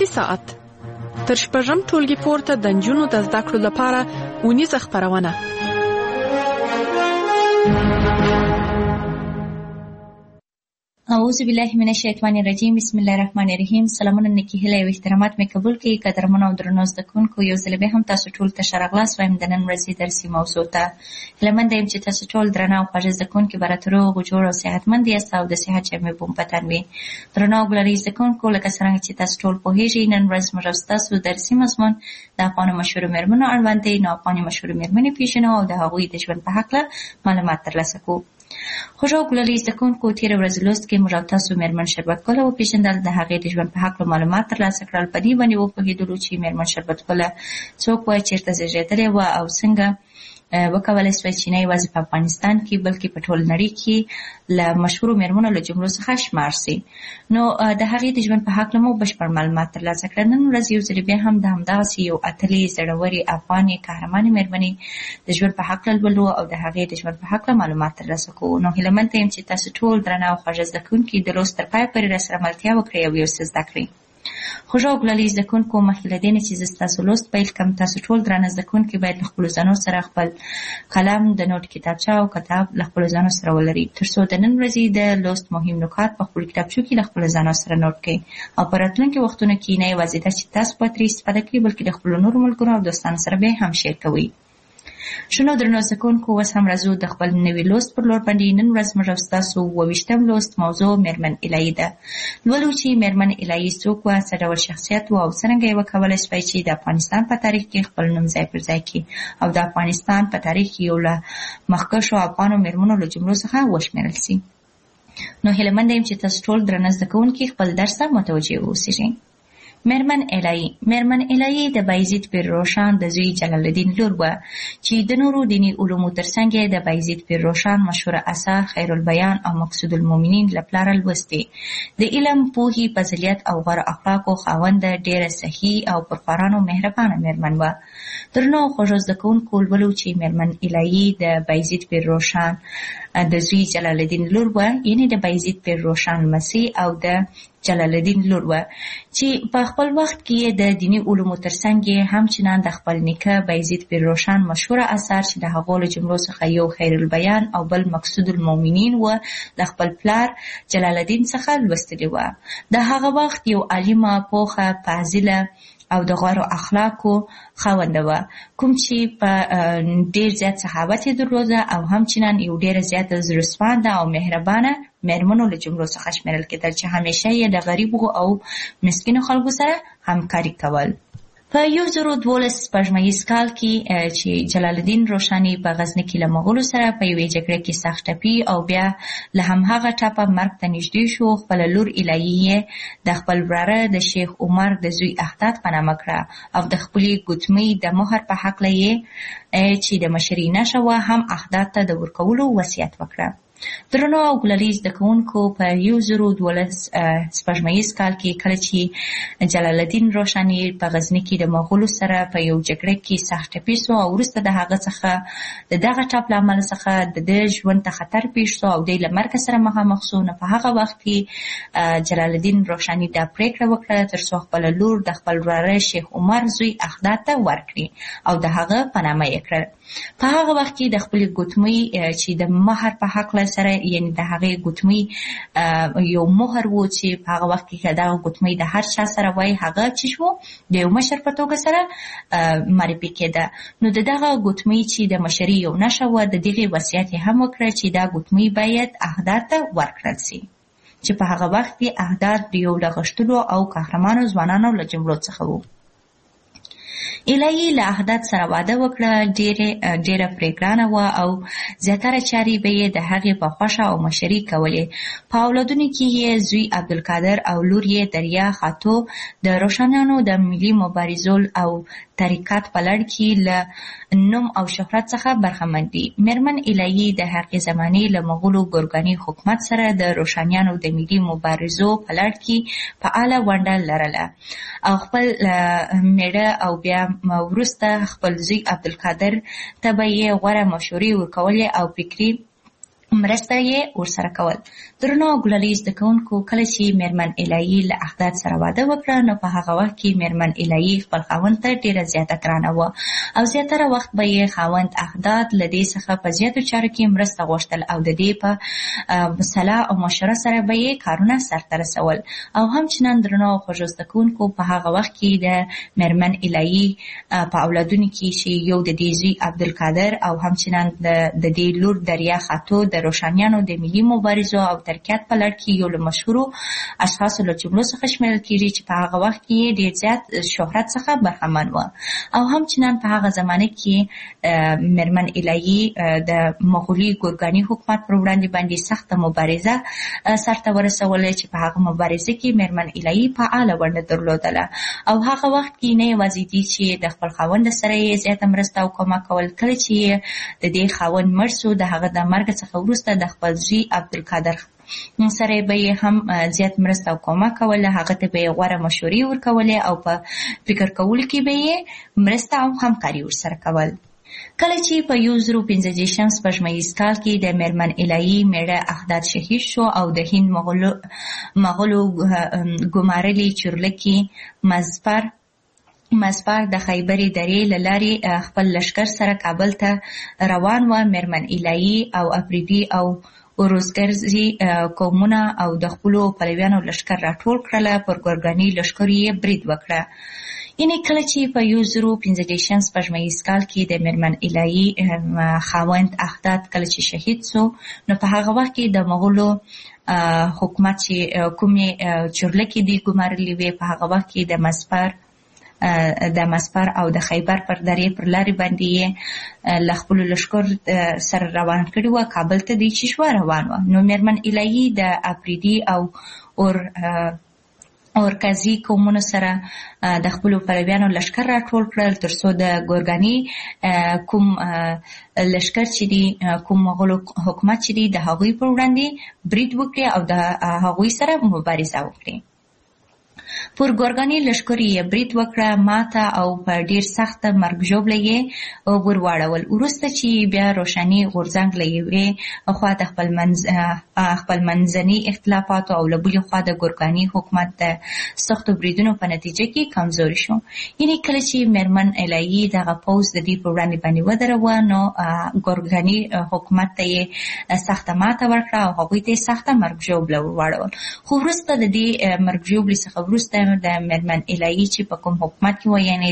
اضافي ساعت تر شپږم ټولګي پورته د نجونو د زده کړو لپاره اونیزه خپرونه. اعوذ بالله من الشیطان الرجیم. بسم الله الرحمن الرحیم. سلامونه نیکی هیله او احترامات مې قبول کړئ. قدرمنو او درنو زده کوونکو، یو ځل بیا هم تاسو ټول ته ښه راغلاست وایم د نن ورځې درسي موضوع ته. هیلهمنده یم چې تاسو ټول درنه او خوږه زده کوونکي به راته روغ جوړ او صحتمند یاست او د صحت جامې به مو په تن وي. درنو او ګلالي زده کوونکو، لکه څرنګه چې تاسو ټول پوهېږئ، نن ورځ موږ او ستاسو درسي مضمون د افغانو مشهورو مېرمنو اړوند دی. نو افغاني مشهورې مېرمنې پېژنو او د هغوی د ژوند په هکله معلومات ترلاسه کوو. خوږو او ګلالي زده کوونکو، تېره ورځ لوست کې موږ او تاسو مېرمن شربت ګله وپېژندل، د هغې د ژوند په هکله معلومات ترلاسه کړل. په دې باندې وپوهېدلو چې مېرمن شربت ګله څوک وه، چېرته زېږېدلې وه او څنګه وکولای سوای چې نه یوازې په افغانستان کې بلکې په ټول نړۍ کې له مشهورو مېرمنو له جملو څخه شمار سي. نو د هغې د ژوند په هکله مو بشپړ معلومات ترلاسه کړل. نن ورځ یو ځل بیا هم د همدغسې یو اتلې زړورې افغانې قهرمانې مېرمنې د ژوند په هکله لولو او د هغې د ژوند په هکله معلومات ترلاسه کوو. نو هیلهمنده یم چې تاسو ټول درنه او خوږه زده کوونکي د لوست تر پایه پورې راسره ملتیا وکړئ او یو څه زده کړئ. خوږو او ګلالي زده کوونکو، مخکې له دې نه چې زه ستاسو لوست پیل کړم، تاسو ټول درانه زده کوونکي باید له خپلو ځانو سره خپل قلم، د نوټ کتابچه او کتاب له خپلو ځانو سره ولرئ، تر څو د نن ورځې د لوست مهم نکات په خپلو کتابچو کې له خپلو ځانو سره نوټ کړئ او په راتلونکي وختونو کې نه یوازې دا چې تاسو به ترې استفاده کړئ بلکې د خپلو نورو ملګرو او دوستانو سره به هم شیر کوئ. شنو درنو زده کوونکو، اوس هم راځو د خپل نوي لوست پر لور باندې. نن ورځ موږ او ستاسو 28م لوست موضوع مېرمن الهي ده. لولو چې مېرمن الهي څوک وه، څه ډول شخصیت و او څرنګه یې وکولی سوای چې د افغانستان په تاریخ کې خپل نوم ځای پر ځای کړي او د افغانستان په تاریخ کې یو له مخکښو افغانو مېرمنو له جملو څخه وشمېرل سي. نو هیلهمنده یم چې تاسو ټول درنه زده کوونکي خپل درس ته متوجه واوسئ. مېرمن الهي. مېرمن الهي د بایزید پیر روښان د زوی جلال الدین لور وه چې د نورو دیني علومو ترڅنګ یې د بایزید پیر روښان مشهوره اثار خیر البیان او مقصود المؤمنین له پلاره لوستې. د علم، پوهې، فضیلت او غوره اخلاقو خاونده، ډېره صحي او پرخوارانو مهربانه مېرمن وه. درنو خوږو زده کوونکو، لولو چې مېرمن الهي د بایزید پیر روښان د زوی جلال الدین لور وه، یعنې د بایزید پیر روښان لمسۍ او د جلال الدین لور وه چې په خپل وخت کې د دیني علومو ترڅنګ یې همچنان د خپل نیکه بایزید پیر روښان مشهوره اثار چې د هغو له جملو څخه یو خیر البیان او بل مقصود المؤمنین وه د خپل پلار جلال الدین څخه لوستلې وه. د هغه وخت یو عالمه، پوخه، فاضله او د غوره اخلاقو خاونده وه، کوم چې په ډېر زیات صحابت یې درلوده او همچنان یو ډېره زیاته زړهسوانده او مهربانه مېرمنو له جملو څخه شمېرل کېدل چې همیشه یې د غریبو او مسکینو خلکو سره همکاري کول. په 1012 سپوږمیز کال کې چې جلال الدین روښاني په غزني کې له مغولو سره په یوې جګړه کې سخت ټپي او بیا له همهغه ټپه مرګ ته نږدې شو، خپله لور الهي یې د خپل وراره د شیخ عمر د زوی احداد په نامه کړه او د خپلې ګوتمۍ د مهر په هکله یې چې د مشرۍ نښه وه هم احداد ته د ورکولو وصیت وکړه. درنو او ګلالي زده کوونکو، په 1012 سپوږمیز کال کې کله چې جلال الدین روښاني په غزني کې د مغولو سره په یو جګړه کې سخت ټپي سو او وروسته د هغه څخه د دغه ټپ له امله څخه د ده ژوند ته خطر پیښ سو او دی له مرګ سره مخامخ سو. نو په هغه وخت کې جلال الدین روښاني دا پرېکړه وکړه تر څو خپله لور د خپل وراره شیخ عمر زوی احداد ته ورکړي او د هغه په نامه یې کړل. په هغه وخت کې د خپلې ګوتمۍ چې د مهر په هکله سره، یعنې د هغې ګوتمۍ یو مهر و چې په هغه وخت کې دغه ګوتمۍ د هر چا سره وای هغه چې شو د یو مشر په توګه سره معرفي کېده. نو د دغه ګوتمۍ چې د مشرۍ یو نښه وه، د دغې وصیت یې هم وکړه چې دا ګوتمۍ باید احداد ته ورکړل سي چې په هغه وخت کې احداد د یو له غښتلو او قهرمانو ځوانانو له جملو څخه وو. الهي له احداد سره واده وکړه، ډېره پرې ګرانه وه او زیاتره چارې به یې د هغې په خوښه او مشري کولې. په اولادونو کې یې زوی عبدالقادر او لور یې دریا خاتو د روښانیانو د ملي مبارزو او تحریکات په لړ کې له نوم او شهرت څخه برخمن دي. مېرمن الهي د هغې زمانې له مغولو ګورګاني حکومت سره د روښانیانو د ملي مبارزو په لړ کې فعاله ونډه لرله او خپل میړه او بیا وروسته خپل زوی عبدالقادر ته به یې غوره مشورې ورکولې او فکري مرسته یې ورسره کول. درنو ګلالي زده کوونکو، کله چې میرمن الهي له احداد سره واده وکړه نو په هغه وخت کې میرمن الهي خپل خاوند ته ډېره زیاته ګرانه وه او زیاتره وخت به یې خاوند احداد له دې څخه په زیاتو چارو کې مرسته غوښتل او د دې په صلاح او مشوره سره به یې کارونه سرته رسول. او همچنان درنو خوږو زده کوونکو، په هغه وخت کې د میرمن الهي په اولادونو کې چې یو د دې زوی عبدالقادر او همچنان د دې لور دریا خاتو د روشانیانو د ملي مبارزو او ترکیات په لړ کې یو له مشهورو اشخاصو له جملو څخه شمیرل کېږي چې په هغه وخت کې ډېر زیات شهرت څخه برخمن وه. او همچنان په هغه زمانه کې میرمن الهي د مغولي ګورګاني حکومت پر وړاندې باندې سخته مبارزه سرته ورسوله چې په هغه مبارزه کې میرمن الهي فعاله ونډه درلودله. او هغه وخت کې نه یوازې دي چې د خپل خاوند سره یې زیاته مرسته او کومک کول، کله چې د دې خاوند مړ سو د هغه د مرګ څخه وروسته د خپل زوی عبدالقادر سره به یې هم زیات مرسته او کومک کوله. هغه ته به یې غوره مشورې ورکولې او په فکر کولو کې به یې مرسته او همکاري ورسره کول. کله چې په 1015 سپوږمیز کال کې د میرمن الهي میړه احداد شهید شو او د هند مغولو ګمارلي چورلکي مزپار د خیبري درې له لارې خپل لښکر سره کابل ته روان و. میرمن الهي او افریدي او اوروزګرزي قومونه او د خپلو پلویانو لښکر راټول کړله. پر ګورګاني لښکرو یې برید وکړه. یعنې کله چې په 1015 سپوږمیز کال کې د میرمن الهي خاوند احداد کله چې شهید سو نو په هغه وخت کې د مغولو حکومت چې کومې چورلکې دي ګمارلې وې، په هغه وخت کې د مسپر او د خیبر پر درې پر لارې باندې یې له خپلو لښکر سره روان کړي وه. کابل ته دی چې شوه روان وه. نو میرمن الهي د افریدي او اورکزي قومونو سره د خپلو پلویانو لښکر راټول کړل تر څو د ګورګاني کوم لښکر چې دي، کوم مغولو حکومت چې دي، د هغوی پر وړاندې برید وکړي او د هغوی سره مبارزه وکړي. پر ګورګاني لښکرو یې برید وکړه، ماته او په ډېر سخته مرګ ژوبله یې ورواړول. وروسته چې بیا روشني غورځنګ له یوې خوا د خپل منځني اختلافاتو او له بلې خوا د ګورګاني حکومت د سختو بریدونو په نتیجه کې کمزوري شو. یعنې کله چې میرمن الهي دغه پوځ د دې پر وړاندې باندې ودروه نو ګورګاني حکومت ته یې سخته ماته ورکړه او هغوی ته یې سخته مرګ ژوبله ورواړول. خو وروسته د دې مرګ ژوبلې څخه وروسته د میرمن الهي چې په کوم حکومت کې و، یعنې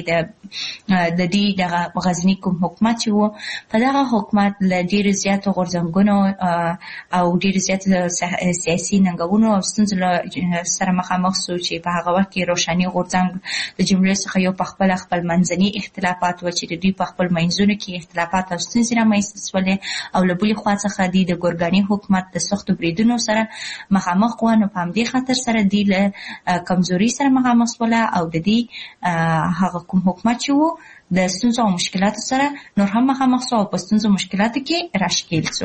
د دې دغه غزني کوم حکومت چې و، په دغه حکومت له ډېرو زیاتو غورځنګونو او ډېرو زیاتو سیاسي ننګونو او ستونزو سره مخامخ سو چې په هغه وخت کې روشني غورځنګ د جملې څخه یو په خپل منځني اختلافات و چې د دوی په خپل منځونو کې اختلافات او ستونزې رامنځته سولې او له بلې خوا څخه دوی د ګورګاني حکومت د سختو بریدونو سره مخامخ و. نو په همدې خاطر سره دوی له کمزوري سره مخامخ سوله او د دې هغه کوم حکومت چې و د ستونزو او مشکلاتو سره نور هم مخامخ سو او په ستونزو مشکلاتو کې راښکېل سو.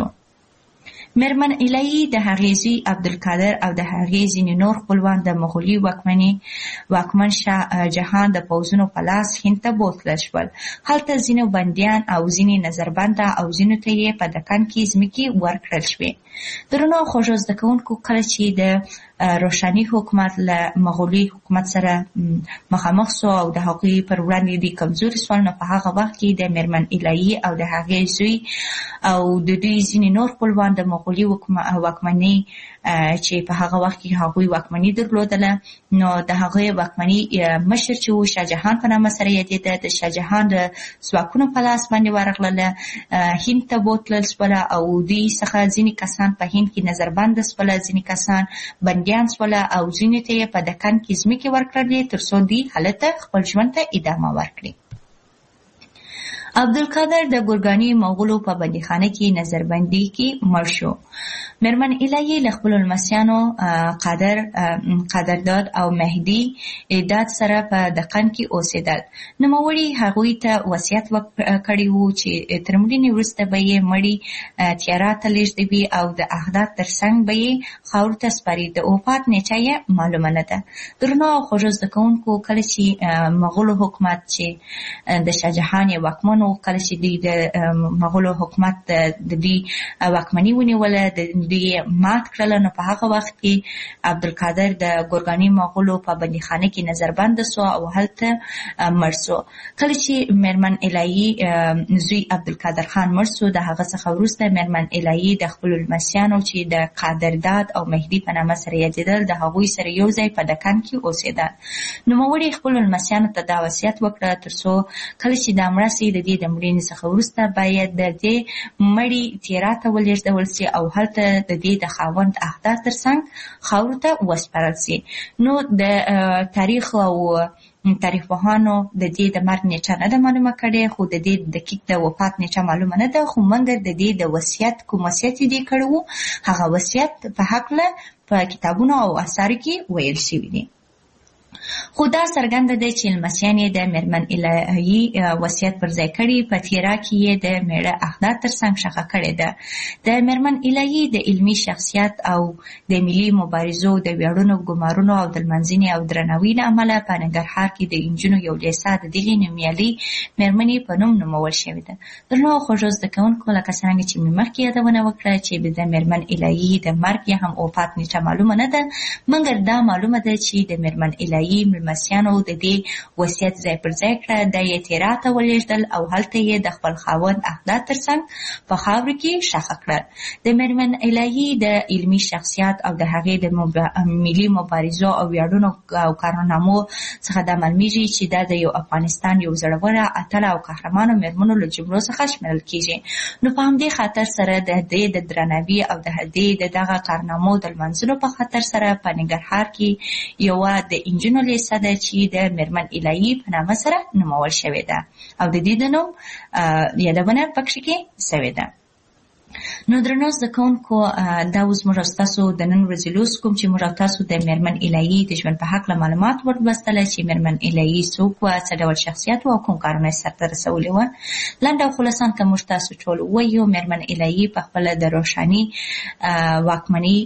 میرمن الهي د هغې زوی عبدالقادر او د هغې ځینې نور خپلوان د مغولي واکمن شاه جهان د پوځونو په لاس هند ته بوتلل شول. هلته ځینې بندیان او ځینې نظربنده او ځینو ته یې په دکن کې ځمکې ورکړل شوې. درنو خوږو زده کوونکو، کله چې د روشني حکومت له مغولي حکومت سره مخامخ سو او د هغوی پر وړاندې د کمزوري سول، نو په هغه وخت کې د میرمن الهي او د هغې زوی او د دوی ځینې نور خپلوان د مغولي واکمنۍ چې په هغه وخت کې هغوی واکمني درلودله، نو د هغوی واکمني مشر چې و شاه جهان په نامه سره یادېده، د شاه جهان د ځواکونو په لاس باندې ورغلله. هند ته بوتلل سوله او دوی څخه ځینې کسان په هند کې نظربنده سوله، ځینې کسان بندیان سوله او ځینې ته یې په دکن کې ځمکې ورکړلې تر څو دوی هلته خپل ژوند ته ادامه ورکړي. عبدالقادر د ګورګاني مغولو په بندیخانه کې نظربندي کې مړ شو. مېرمن الهي له خپلو لمسیانو قدرداد او مهدي داد سره په دقن کې اوسېدل. نوموړي هغوی ته وصیت کړی و چې تر مړینې وروسته به یې مړي تیارا ته لېږدوي او د احداد تر څنګ به یې خاورو ته سپاري. د وفات نیټه یې معلومه نه ده. درنو او خوږو زده کوونکو، کله چې مغولو حکومت چې د شاهجهان یې واکمن و، کله چې دوی د مغولو حکومت د دوی واکمني ونیوله، د دوی مات کړله، نو په هغه وخت کې عبدالقادر د ګورګاني مغولو په بندیخانه کې نظربند سو او هلته مړ سو. کله چې مېرمن الهي زوی عبدالقادر خان مړ سو، د هغه څخه وروسته مېرمن الهي د خپلو لمسیانو چې د قدرداد او مهدي په نامه سره یادېدل، د هغوی سره یو ځای په دکن کې اوسېدل. نوموړي خپلو لمسیانو ته دا وصیت وکړه تر څو کله چې دا مړه سي، د دې د مړینې څخه وروسته باید د دې مړي تیرا ته ولېږدول سي او هلته د دې د خاوند احداد تر څنګ خاورو ته وسپارل سي. نو د تاریخ او تاریخ پوهانو د دې د مرګ نیټه نه ده معلومه کړې، خو د دې دقیق د وفات نیټه معلومه نه ده. خو موږ د دې د وصیت کوم وصیت دې کړی و، هغه وصیت په هکله په کتابونو او اثارو کې ویل شوي دي. خو دا څرګنده ده چې لمسیان یې د مېرمن الهي وصیت پر ځای کړي، په تیرا کې یې د میړه احداد تر څنګ ښخه کړې ده. د مېرمن الهي د علمي شخصیت او د ملي مبارزو د ویاړونو، ګمارونو او د لمانځنې او درناوي له امله په ننګرهار کې د انجونو یو لیسه د دغې نومیالۍ مېرمنې په نوم نومول شوې ده. درنو او خوږو زده کوونکو، لکه څرنګه چې مې مخکې یادونه وکړه چې د مېرمن الهي د مرګ یا هم وفات نیټه معلومه نه ده، مګر دا معلومه ده چې د مېرمن الهي مېلمستیانو د دې وصیت ځای پر ځای کړه، د یې تیرا ته ولېږدل او هلته یې د خپل خاوند احداد تر څنګ په خاورو کې ښخ کړل. د مېرمن الهي د علمي شخصیت او د هغې د ملي مبارزو او ویاړونو او کارنامو څخه دا معلومیږي چې دا د یو افغانستان یو زړوره، اتله او قهرمانو مېرمنو له جملو څخه شمیرل کېږي. نو په همدې خاطر سره د دې د درناوي او د دې د دغه کارنامو د لمانځلو په خاطر سره په ننګرهار کې یوه د انجونو لیسه ده چې د مېرمن الهي په نامه سره نومول شوې ده او د دې د نوم یادونه پکې کې شوې ده. نو درنو زده کوونکو، دا اوس موږ ستاسو د نن ورځې لوست کوم چې موږ تاسو د مېرمن الهي د ژوند په هکله معلومات ورلوستل چې مېرمن الهي څوک وه، څه ډول شخصیت و او کوم کارونه یې سرته رسولي وه. لنډ او خلاصان که موږ تاسو ټول ووایو، مېرمن الهي په خپله د روښاني واکمني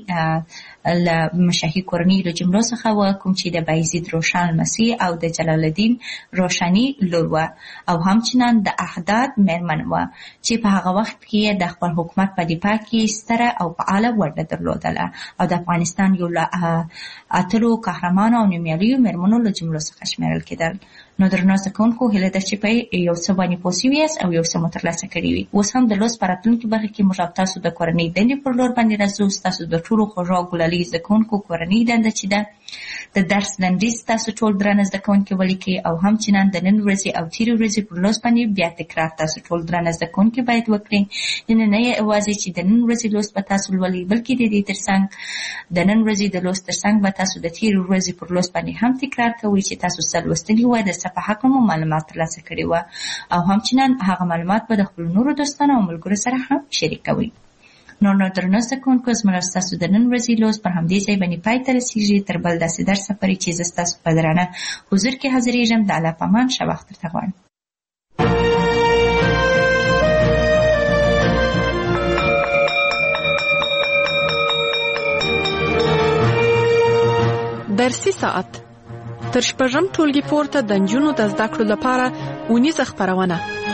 له مشاهي کورنۍ له جملو څخه وه، کوم چې د بایزید روښان لمسۍ او د جلال الدین روښاني لور وه، او همچنان د احداد مېرمن وه چې په هغه وخت کې د خپل حکومت په دفاع کې ستره او فعاله ونډه درلودله او د افغانستان یو له اتلو قهرمانو او نومیالیو مېرمنو له جملو څخه شمیرل کېدل. نو درنو زده کوونکو، هیله ده چې په یو څه باندې پوه سوي یاست او یو څه مو ترلاسه کړي وي. اوس هم د لوست په راتلونکي برخه کې موږ تاسو د کورنۍ دندې پر لور باندې راځو. ستاسو د ټولو خوږو او ګلالي زده کوونکو کورنۍ دنده چې ده د درس لنډیز تاسو ټول درانه زده کوونکي ولیکئ، او همچنان د نن ورځې او تېرې ورځې پر لوست باندې بیا تکرار تاسو ټول درانه زده کوونکي باید وکړئ. یعنې نه یوازې چې د نن ورځې لوست به تاسو لولئ، بلکې د دې ترڅنګ د نن ورځې د لوست ترڅنګ به تاسو د تېرې ورځې پر لوست باندې هم تکرار کوئ چې تاسو څه لوستلي وه، د څه په هکله مو معلومات ترلاسه کړي وه، او همچنان هغه معلومات به د خپلو نورو دوستانو او ملګرو سره هم شریکوئ. نو درنو زده کوونکو، زموږ ستاسو د نن ورځې لوست پر همدې ځای باندې پای ته رسېږي. تر بل داسې درس پورې چې زه ستاسو په درانه حضور کې حاضرېږم، د الله په امان ښه وخت درته غواړم. درسي ساعت تر شپږم ټولګي پورته د نجونو د زده کړو لپاره اونیزه خپرونه.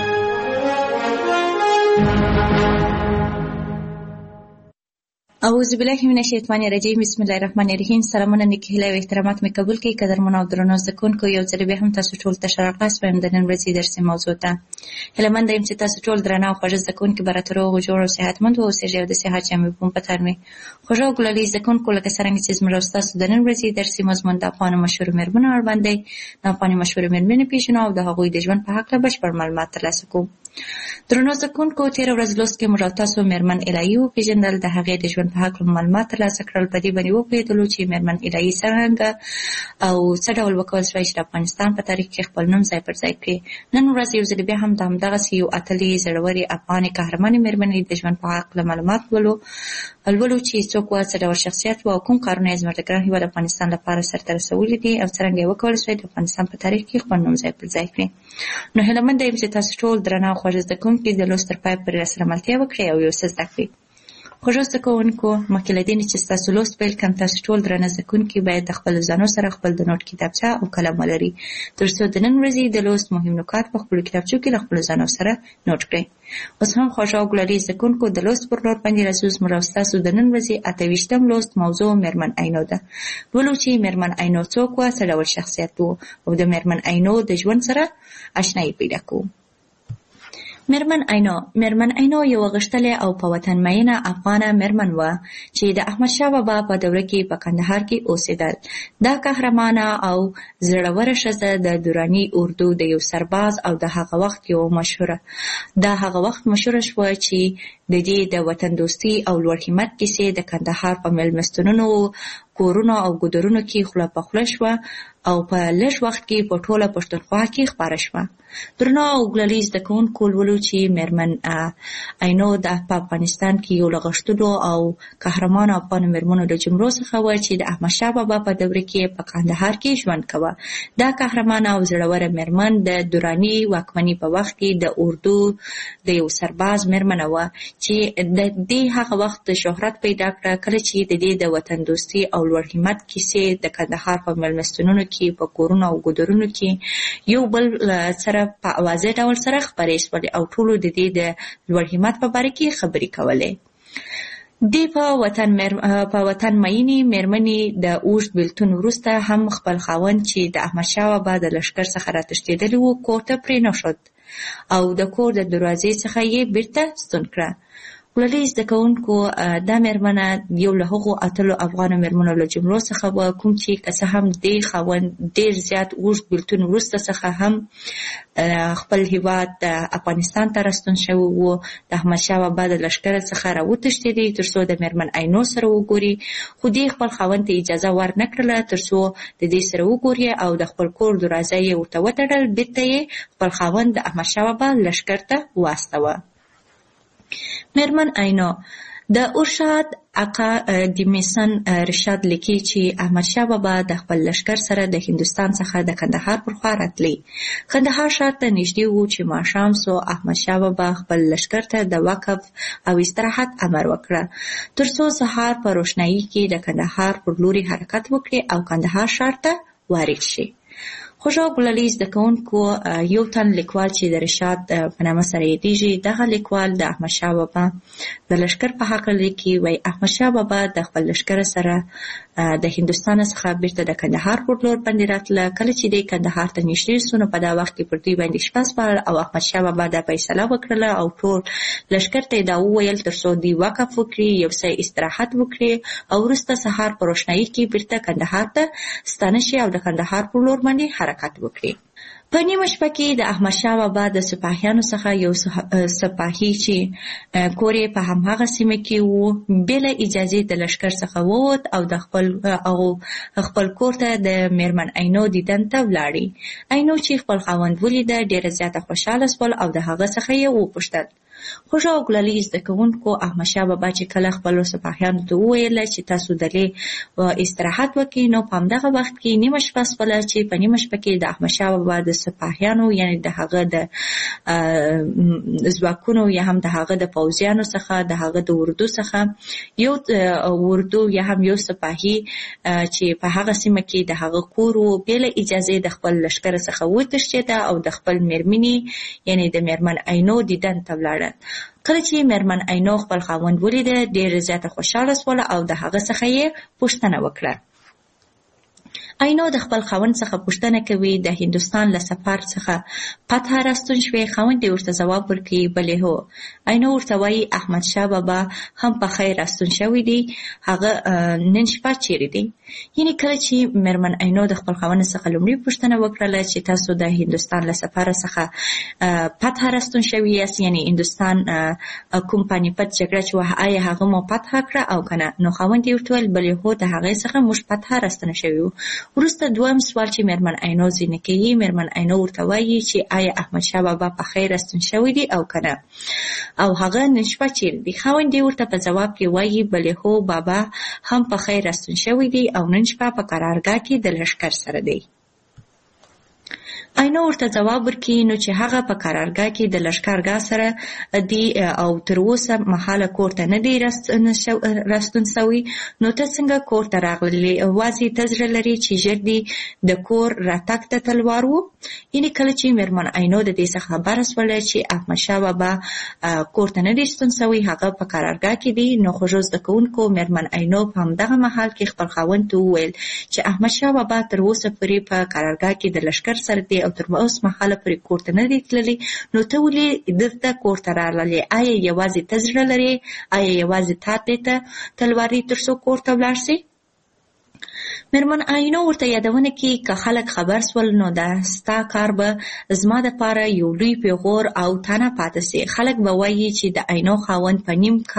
اعوذ بالله من الشیطان الرجیم، بسم الله الرحمن الرحیم. سلامونه، نیکي هیله او احترامات مې قبول کړئ. قدرمنو او درنو زده کوونکو، یو ځل بیا هم تاسو ټول ته ښه راغلاست وایم د نن ورځې درسي موضوع ته. هیله منده یم چې تاسو ټول درانه او خوږه زده کوونکي به راته روغ جوړ او صحتمند واوسېږئ او د صحت جامې به مو په تن وي. خوږه او ګلالي زده کوونکو، لکه څرنګه چې زموږ ستاسو د نن ورځې درسي مضمون د افغانو مشهورو مېرمنو اړوند دی. د افغاني مشهورو مېرمنې پېژنو او د هغوی د ژوند په هکله بشپړ معلومات ترلاسه کوو. درنو زده کوونکو، تېره ورځ لوست کې موږ او تاسو مېرمن الهي وپېژندل، د هغې د ژوند په هکله معلومات ترلاسه کړل. په دې باندې وپوهېدلو چې مېرمن الهي څرنګه او څه ډول وکول شوی چې د افغانستان په تاریخ کې خپل نوم ځای پر ځای کړي. نن ورځ یو ځل بیا هم د همدغسې یو اتلې زړورې افغانې قهرمانې مېرمنې د ژوند په هکله معلومات لولو چې څوک وه، څه ډول شخصیت وه او کوم کارونه یې زموږ د ګران هېواد افغانستان لپاره سرته رسولي دي او څرنګه یې وکولی شوی د افغانستان په تاریخ کې خپل نوم ځای پر ځای کړي. نو هیله منده یم چې تاسو ټول درنه او خوږه زده کوونکي د لوست تر پای پورې راسره ملتیا وکړئ او یو څه زده کړئ. خوږو زده کوونکو، مخکې له دې نه چې ستاسو لوست پیل کړم، تاسو ټول درنه زده کوونکي باید د خپلو ځانو سره خپل د نوټ کتابچه او قلم ولري، تر څو د نن ورځې د لوست مهم نکات په خپلو کتابچو کې له خپلو ځانو سره نوټ کړئ. اوس هم خوږو او ګلالي زده کوونکو، د لوست پر لور باندې راځو. زموږ او ستاسو د نن ورځې 28م لوست موضوع مېرمن عینو ده. لولو چې مېرمن عینو څوک وه، څه ډول شخصیت و او د مېرمن عینو د ژوند سره اشنایي پیدا کوو. مېرمن عینو یوه غښتلې او په وطن مینه افغانه مېرمن وه چې د احمدشاه بابا په دوره کې په کندهار کې اوسېدل. دا قهرمانه او زړوره ښځه د دراني اردو د یو سرباز او د هغه وخت مشهوره شوه چې د دې د وطن دوستي او لوړ همت کیسې د کندهار په مېلمستونونو، کورونو او ګودرونو کې خوله په خوله شوه او په لږ وخت کې په ټوله پښتونخوا کې خپاره شوه. درنو او ګلالي زده کوونکو، لولو چې مېرمن عینو په افغانستان کې یو له غښتلو او قهرمانو افغانو مېرمنو له جملو څخه وه چې د احمدشاه بابا په دوره کې په کندهار کې ژوند کوه. دا قهرمانه او زړوره مېرمن د دراني واکمنۍ په وخت کې د اردو د یو سرباز مېرمنه وه چې د دې هغه وخت شهرت پیدا کړه کله چې د دې د وطن دوستي او لوړ همت کیسې د کندهار په مېلمستونونو کې، په کورونو او ګودرونو کې یو بل سره په اوازه ډول سره خپرې شولې او ټولو د دې د لوړ همت په باره کې خبرې کولې. دې په وطن مینې مېرمنې د اوږد بېلتون وروسته هم خپل خاوند چې د احمدشاه بابا د لښکر څخه راتښتېدلی و کور ته پرېنښود او د کور د دروازې څخه یې بیرته ستون کړه. ګلالي زده کوونکو، دا مېرمنه یو له هغو اتلو افغانو مېرمنو له جملو څخه وه کوم چې که څه هم دې خاوند ډېر زیات اوږد بېلتون وروسته څخه هم خپل هېواد افغانستان ته راستون شوی و، د احمدشاه بابا د لښکره څخه راوتښتېدی تر څو د مېرمن عینو سره وګوري، خو دې خپل خاوند ته اجازه ورنه کړله تر څو د دې سره وګوري او د خپل کور دروازه یې ورته وتړل. بېرته یې خپل خاوند د احمدشاه بابا لښکر ته واستوه. مېرمن عینو د ارشاد اقا د میسن رشاد لیکي چې احمدشاه بابا د خپل لښکر سره د هندوستان څخه د کندهار پر خوا راتلی. کندهار ښار ته نږدې و چې ماښام سو. احمدشاه بابا خپل لښکر ته د وقف او استراحت امر وکړه تر څو سهار په روښنایي کې د کندهار پر لوري حرکت وکړي او کندهار ښار ته وارد شي. خوږو ګلالي زده کوونکو، یو تن لیکوال چې د رشاد په نامه سره یادېږي، دغه لیکوال د احمدشاه بابا د لښکر په هکله لیکي. وایي احمدشاه بابا د خپل لښکر سره د هندوستان څخه بیرته د کندهار پر لور باندې راتله. کله چې دی کندهار ته نږدې سو نو په دا وخت کې پر دوی باندې شپه سپارل او احمدشاه بابا دا فیصله وکړله او ټول لښکر ته یې دا وویل تر څو دوی وقف وکړي، یو څه استراحت وکړي او وروسته سهار په روښنایي کې بیرته کندهار ته ستانه شي او د کندهار پر لور باندې حرکت وکړي. په نیمه شپه کې د احمدشاه بابا د سپاهیانو څخه یو سپاهي چې کور یې په همهغه سیمه کې و بې له اجازې د لښکر څخه ووت او خپل کور ته د مېرمن عینو دیدن ته ولاړی. عینو چې خپل خاوند ولیده ډېره زیاته خوشحاله شول او د هغه څخه یې وپوښتل. خوږو او ګلالي زده کوونکو، احمدشاه بابا چې کله خپلو سپاهیانو ته وویله چې تاسو دلې استراحت وکړئ نو په همدغه وخت کې نیمه شپه شوله چې په نیمه شپه کې د احمدشاه بابا د سپاهیانو یعنې د هغه د ځواکونو یا هم د هغه د پوځیانو څخه د هغه د اردو څخه یو یا هم یو سپاهي چې په هغه سیمه کې د هغه کور و بې له اجازې د خپل لښکر څخه وتښتېده او د خپل مېرمنې یعنې د مېرمن عینو دیدن ته ولاړه. کله چې مېرمن عینو خپل خاوند ولیده ډېره زیاته خوشحاله شوله او د هغه څخه یې پوښتنه وکړه. عینو د خپل خاوند څخه پوښتنه کوي د هندوستان له سفر څخه پته راستون شوې. خاوند یې ورته ځواب ورکوي بلې هو. عینو ورته وایي احمدشاه بابا هم په خیر راستون شوی دی، هغه نن شپه چیرې دی. یعنې کله چې میرمن عینو د خپل خاوند څخه لومړی پوښتنه وکړله چې تاسو د هندوستان له سفر څخه پته راستون شوي یاست، یعنې هندوستان کوم پانیپت جګړه چې وه آیا هغه مو پته کړه او که نه، نو خاوند یې ورته وویل بلې هو، د هغې څخه موږ پته راستنه شوي وو. وروسته دویم سوال چې میرمن عینو ځینې کوي، میرمن عینو ورته وایي چې آیا احمدشاه بابا په خیر راستون شوی دی او که نه، او هغه نن شپه چیرې دی. خاوند یې ورته په ځواب کې وایي بلې هو، بابا هم په خیر راستون شوی دی او نن شپه په قرارګاه کې د لښکر سره دی. عینو ورته ځواب ورکوي نو چې هغه په قرارګاه کې د لښکرګاه سره دی او تر اوسه مهاله کور ته نه دی راستون سوی، نو ته څنګه کور ته راغلی؟ وازې ته زړه لري چې ژر دی د کور راتګ ته تلوار وو. یعنې کله چې میرمن عینو د دې څخه خبره شوله چې احمدشاه بابا کور ته نه دی ستون سوی، هغه په قرارګاه کې دی، نو خوږو زده کوونکو میرمن عینو په همدغه مهال کې خپل خاوند ته وویل چې احمدشاه بابا تر اوسه پورې په قرارګاه کې د لښکر سره دی او تر اوس مهاله پورې کور ته نه دی تللی، نو ته ولې دلته کور ته راغلې؟ آیا یوازې ته زړه لرې؟ آیا یوازې تا دې ته تلواري تر څو کور ته ولاړ سې؟ میرمن عینو ورته یادونه کوي که خلک خبر سول نو دا ستا کار به زما دپاره یو لوی پیغور او تانه پاتې سي. خلک به وایي چې د عینو خاوند په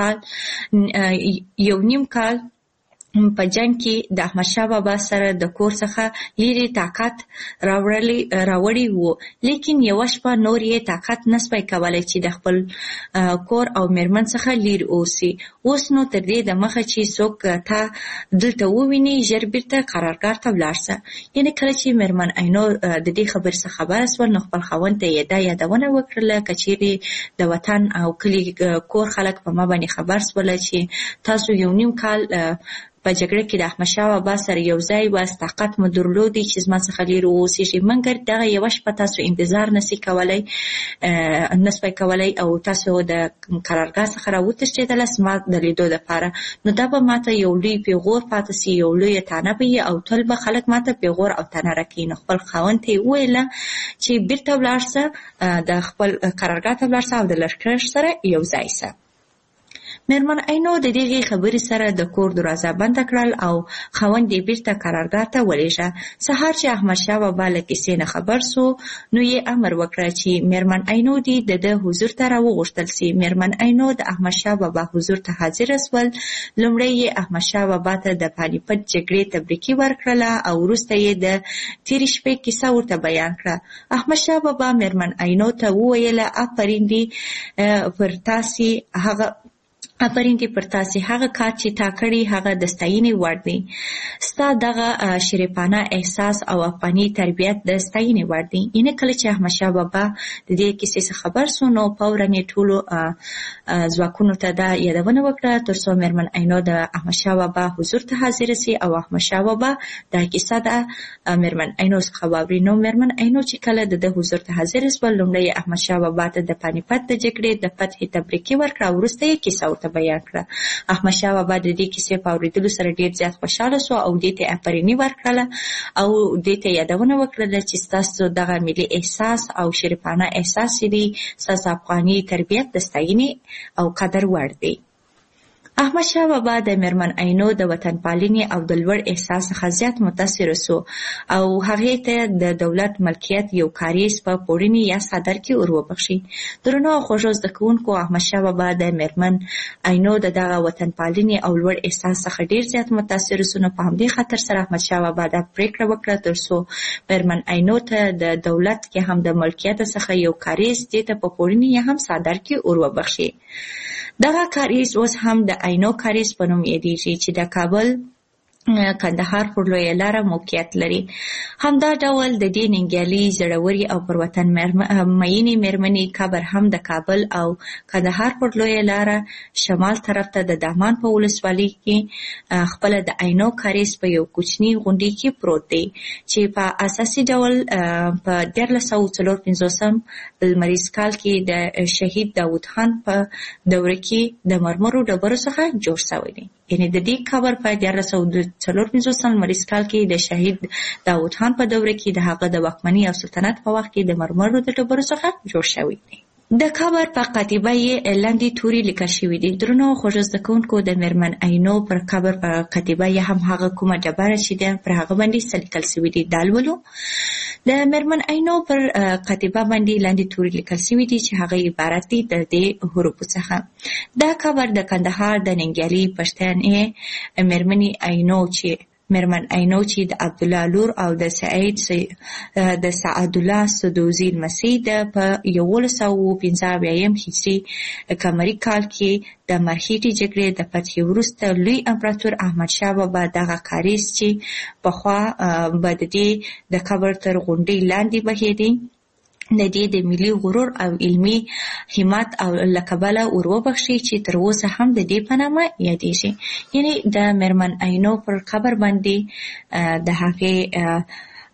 یو نیم کال په جنگ کې د احمدشاه بابا سره د کور څخه لیرې طاقت راوړی وو، لیکن یوه شپه نور یې طاقت نسپی کولی چې د خپل کور او میرمن څخه لیر اوسي. اوس نو تر دې د مخه چې څوک تا دلته وویني ژر بیرته قرارګاه ته ولاړ سه. یعنې کله چې میرمن عینو د دې خبرې څخه خبره سول نو خپل خاوند ته یې دا یادونه وکړله که چیرې د وطن او کلي کور خلک په ما باندې خبر سوله چې تاسو یو نیم کال په جګړه کې د احمدشاه بابا سره یو ځای واست، طاقت مو درلودی چې زما څخه لرې واوسېږئ، مګر دغه یوه شپه تاسو انتظار نسئ کولی او تاسو د قرارګاه څخه راوتښتېدله زما د لیدو دپاره، نو دا به ماته یو لوی پیغور پاتې سي، یو لویه تانه به وي او تل به خلک ماته پیغور او تانه راکوي. نو خپل خاوند ته یې وویله چې بیرته ولاړ سه، د خپل قرارګاه ته ولاړ سه او د لښکر سره یو ځای سه. میرمن عینو د دغې خبرې سره د کور دروازه بنده کړل او خاوند یې بیرته قرارګاه ته ولېږه. سهار چې احمدشاه بابا له کیسې نه خبر سو نو یې امر وکړه چې میرمن عینو دې د ده حضور ته راوغوښتل سي. میرمن عینو د احمدشاه بابا حضور ته حاضره سول. لومړی یې احمدشاه بابا ته د پانیپت جګړې تبریکي ورکړله او وروسته یې د تېرې شپې کیسه ورته بیان کړه. احمدشاه بابا میرمن عینو ته وویله آفرین دې پر تاسې هغه کار چې تا کړی هغه د ستاینې وړ دی. ستا دغه شریفانه احساس او افغاني تربیت د ستاینې وړ دی. یعنې کله چې احمدشاه بابا د دې کیسې څخه خبر سو نو فوراً یې ټولو ځواکونو ته دا یادونه وکړه تر څو میرمن عینو د احمدشاه بابا حضور ته حاضره سي او احمدشاه بابا دا کیسه د میرمن عینو څخه واوري. نو میرمن عینو چې کله د ده حضور ته حاضره سول لومړی احمدشاه بابا ته د پانیپت د جګړې د فتحې تبریکي ورکړه او وروسته یې کیسه ورته بیان کړه. احمدشاه بابا د دې کیسې په اورېدلو سره ډېر زیات خوشحاله سو او دې ته آفریني ورکړله او دې ته یادونه وکړله چې ستاسو دغه ملي احساس او شریفانه احساس دی ستاسو افغاني تربیت د ستاینې او قدر وړ دی. احمدشاه بابا د میرمن عینو د وطن پالنې او د لوړ احساس څخه زیات متاثر سو او هغې ته د دولت ملکیت یو کاریز په پوړني یا څادر کې ور وبخښي. درنو او خوږو زده کوونکو، احمدشاه بابا د میرمن عینو د دغه وطن پالنې او لوړ احساس څخه ډېر زیات متاثر سو، نو په همدې خاطر سره احمدشاه بابا دا پرېکړه وکړه تر څو میرمن عینو ته د دولت کې هم د ملکیت څخه یو کاریز دې ته په پوړني یا هم څادر کې ور وبخښي. دغه کاریز اوس هم د عینو کاریز په نوم یادیږي چې د کابل کندهار پر لویه لاره موقعیت لري. همدا ډول د دې ننګیالي زړوري او پر وطن مینې میرمنې قبر هم د کابل او کندهار پر لویه لاره شمال طرف ته د دامان په ولسوالۍ کې خپله د عینو کاریز په یو کوچني غونډۍ کې پروت دی چې په اساسي ډول په 1354 لمریز کال کې د شهید داود خان په دوره کې د مرمرو ډبرو څخه جوړ شوی دی. یعنی د دې قبر په 1454 لمریز کال کې د شهید داود خان په دوره کې د هغه د واکمنۍ او سلطنت په وخت کې د مرمرو د ډبرو څخه جوړ شوی دی. د قبر په قاطبه یې لاندې توري لیکل شوي دي. درنو خوږو زده کوونکو، د میرمن عینو پر قبر په قاطبه یې هم هغه کومه ډبره چې ده پر هغه باندې څه لیکل شوي دي دا لولو. د میرمن عینو پر قاطبه باندې لاندې توري لیکل شوي دي چې هغه عبارت دي د دې حروفو څخه. دا قبر د کندهار د ننګیالي پښتنې میرمن عینو چې د عبدالله لور او د سعدالله سدوزي لمسۍ ده په 1175 هجري قمري کال کې د مرهټې جګړې د فتحې وروسته لوی امپراتور احمدشاه بابا دغه کاریز چې پخوا به د دې د قبر تر غونډۍ لاندې بهېدی د دې د ملي غرور او علمي همت او لکبله وروبخشي چې تر اوسه هم د دې په نامه یادېږي. یعنی د میرمن عینو پر قبر باندې د هغې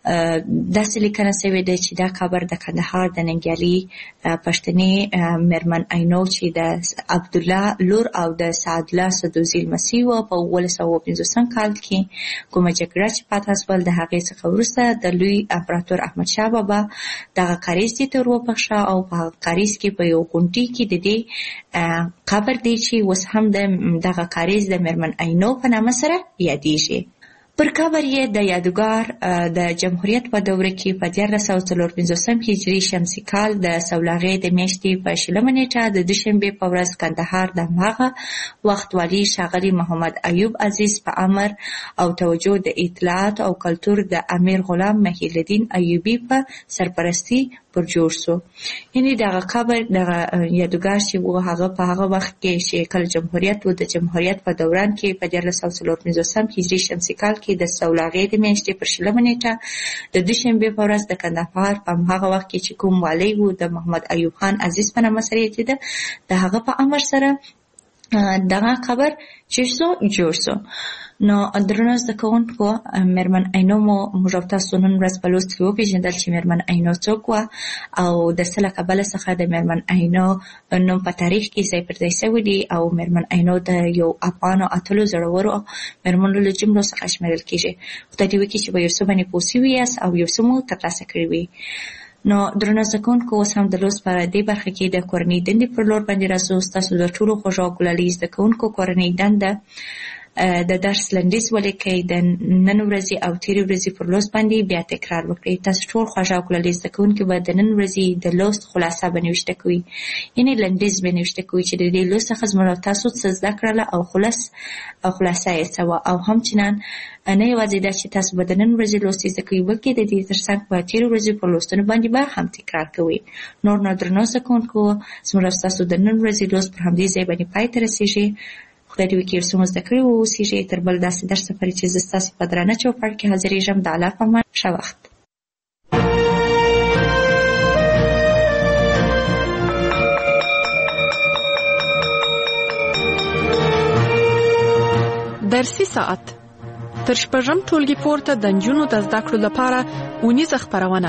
داسې لیکنه شوې ده چې دا قبر د کندهار د ننګیالي پښتنې میرمن عینو چې د عبدالله لور او د سعدالله سدوزي لمسۍ وه په 1950 کال کې کومه جګړه چې پاتې شول د هغې څخه وروسته د لوی امپراتور احمدشاه بابا دغه کاریز دې ته وروبخښه او په هغه کاریز کې په یو غونډۍ کې د دې قبر دی چې اوس هم دغه کاریز د میرمن عینو په نامه سره یادېږي. پر قبر یې د یادګار د جمهوریت په دوره کې په 1454 هجري شمسي کال د سولاغې د میاشتې په 20 نیټه د دوشنبې په ورځ کندهار د هماغه وخت والي ښاغلي محمد ایوب عزیز په امر او توجه د اطلاعات او کلتور د امیر غلام محی الدین ایوبي په سرپرستي پر جوړ شو. یعنی دغه قبر دغه یادګار چې و هغه په هغه وخت کې چې کله جمهوریت و د جمهوریت په دوران کې په 1454 هجري شمسي کال کې د سولاغې د میاشتې پر 20 نیټه د دوشنبې په ورځ د کندهار په هغه وخت کې چې کوم والی و د محمد ایوب خان عزیز په نامه سره یادېده د هغه په امر سره دغه قبر جوړ شو. نو درنو زده کوونکو، میرمن عینو موږ او تاسو نن ورځ په لوست کې وپېژندل چې میرمن عینو څوک وه او د څه له کبله څخه د میرمن عینو نوم په تاریخ کې ځای پر ځای شوی دی او میرمن عینو د یو افغانو اتلو زړورو میرمنو له جملو څخه شمیرل کېږي. خدای دې وکړي چې په یو څه باندې پوه شوي یاست او یو څه مو ترلاسه کړي وي. نو درنو زده کوونکو، اوس هم د لوست په دې برخه کې د کورنۍ دندې پر لور باندې راځو. ستاسو د ټولو خوږو او ګلالي زده کوونکو کورنۍ دنده د درس لنډیز ولیکئ، د نن ورځې او تېرې ورځې پر لوست باندې بیا تکرار وکړئ. تاسو ټول خوږه او ګلالي زده کوونکي به د نن ورځې د لوست خلاصه به نوشته کوئ، یعنې لنډیز به نوشته کوئ چې د دې لوست څخه زموږ او تاسو څه زده کړله او خلاصه یې څه وه. او همچنان نه یوازې دا چې تاسو به د نن ورځې لوست زده کوئ، بلکې د دې تر څنګ په تېرو ورځې پر لوستونو باندې به هم تکرار کوئ. نور نو درنو زده کوونکو، زموږ او ستاسو د نن ورځې لوست پر همدې ځای باندې پای ته رسېږي. خدای دې وکړي څه مو زده کړي واوسېږي. تر بل داسې درس پورې چې زه ستاسې په درانه چوپړ کې حاضرېږم، د الله په امان، ښه وخت. درسي ساعت تر شپږم ټولګي پورته د نجونو د زده کړو لپاره اونیزه خپرونه.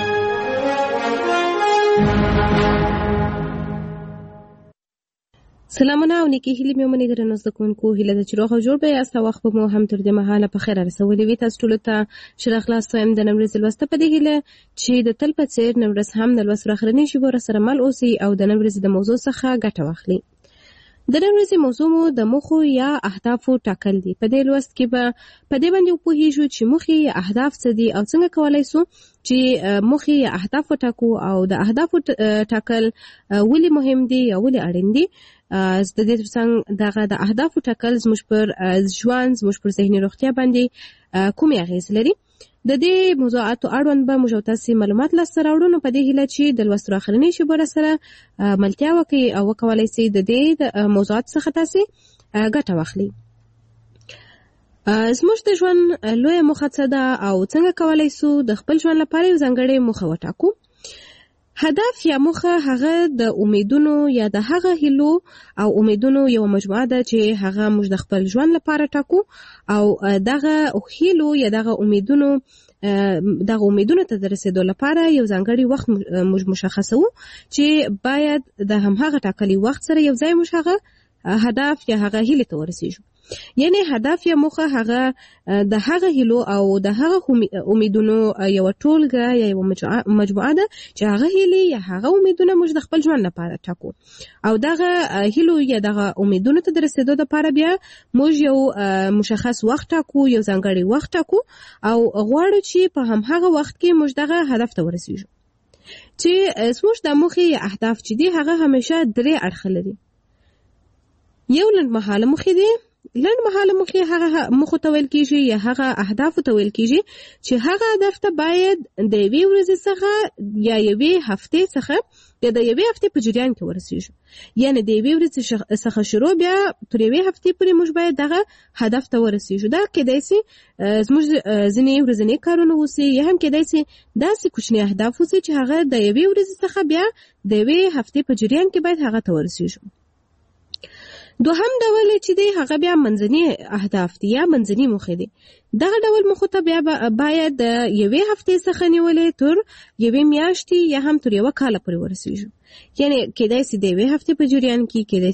سلامونه او نیکی هیلې مې ومنئ درنو زده کوونکو. هیله ده چې روغ او جوړ به یاست او وخت به مو هم تر دې مهاله په خیر رسولی وي. تاسو ټولو ته ښه راغلاست وایم د نن ورځې لوسته په دې هیله چې د تل په څېر نن ورځ هم د لوست اخرنۍ ژبو راسره مل اوسئ او د نن ورځې د موضوع څخه ګټه واخلئ. د نن ورځې موضوع مو د موخو یا اهدافو ټاکل دي. په دې لوست کې به په دې باندې وپوهیږو چې موخې یا اهداف څه دي او څنګه کولی شو چې موخې یا اهداف وټاکو او د اهدافو ټاکل ولې مهم دي یا ولې اړین دي. د دې ترڅنګ دغه د اهدافو ټاکل زموږ پر ژوند، زموږ پر ذهني روغتیا باندې کومې اغېزې لري. د دې موضوعاتو اړوند به موږ تاسو معلومات لاسته راوړو. نو په دې هیله چې د لوست اخرنۍ ژبه سره ملتیا وکړي او وکولای شي د دې موضوعات څخه تاسو ګټه واخلئ. زموږ د ژوند لویه موخه څه ده او څنګه کولی شو د خپل ژوند لپاره یو ځانګړې موخه وټاکو. هدف یا موخه هغه د امیدونو یا د هغه هیلو او امیدونو یو مجموعه ده چې هغه موږ د خپل ژوند لپاره ټاکو او دغه هیلو یا دغه امیدونو ته د رسیدو لپاره یو ځانګړی وخت موږ مشخصو چې باید د هماغه ټاکلي وخت سره یو ځای موږ هغه هدف یا هغه هیله ته ورسیږو. یعنی هدف یا موخه هغه د هغه هیلو او د هغه امیدونو یو ټولګه یا یو مجموعه ده چې هغه هیلې یا هغه امیدونه موږ د خپل ژوند لپاره ټاکو او دغه هیلو یا دغه امیدونو ته د رسیدو لپاره بیا موږ یو مشخص وخت ټاکو، یو ځانګړی وخت ټاکو او غواړو چې په هماغه وخت کې موږ دغه هدف ته ورسیږو. چې زموږ د موخې یا اهداف چې دي هغه همیشه درې اړخه لري. یو لنډمهاله موخې دي. لنډمهاله موخې هغه موخو ته ویل کېږي یا هغه اهدافو ته ویل کېږي چې هغه هدف ته باید د یوې ورځې څخه یا یوې هفتې څخه یا د یوې هفتې په جریان کې ورسیږو. یعنی د یوې ورځې څخه شروع بیا تر یوې هفتې پورې موږ باید دغه هدف ته ورسیږو. دا کېدای شي زموږ ځینې ورځني کارونه اوسي یا هم کېدای شي داسې کوچني اهداف اوسي چې هغه د یوې ورځې څخه بیا د یوې هفتې په جریان کې باید هغه ته ورسیږو. دوهم ډول چې دی هغه بیا منځني اهداف دي یا منځني موخې دي. دغه ډول موخو ته بیا باید د یوې هفتې څخه نیولې تر یوې میاشتې یا هم تر یوه کاله پورې ورسیږو. یعنی کېدای شي د یوې هفتې په جریان کې، کېدای